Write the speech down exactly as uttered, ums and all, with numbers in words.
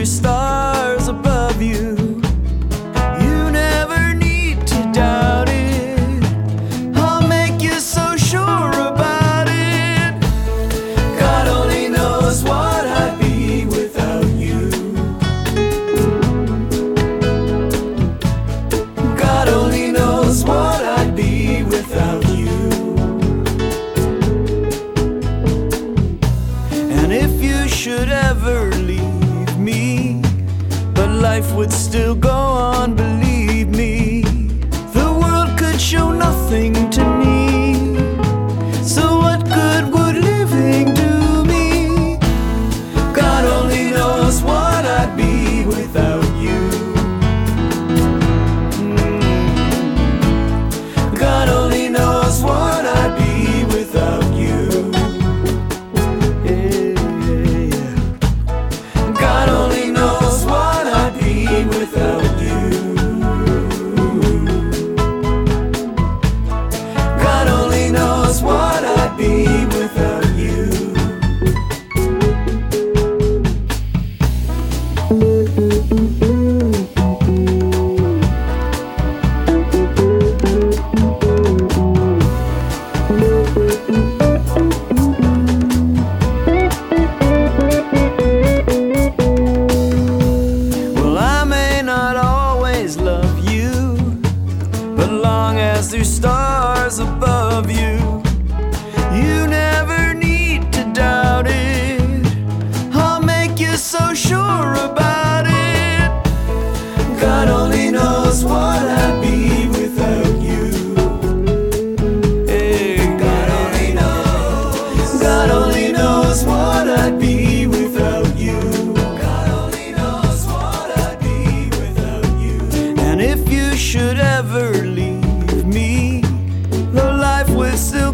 there's stars above you. You never need to doubt it. I'll make you so sure about it. God only knows what I'd be without you. God only knows what I'd be without you. And if you should ever leave me, but life would still go on, believe me, the world could show nothing to me. So what good would living do me? God only knows what I'd be without you. Mm. God only knows what I'd be without you. God only knows what I'd be without you. God only knows what I'd be without you. Well, I may not always love you, but long as there's stars above you, you never need to doubt it. I'll make you so sure about it. God only knows what I'd be without you. Hey, God only knows. God only knows what I'd be without you. God only knows what I'd be without you. And if you should ever leave me, though life would still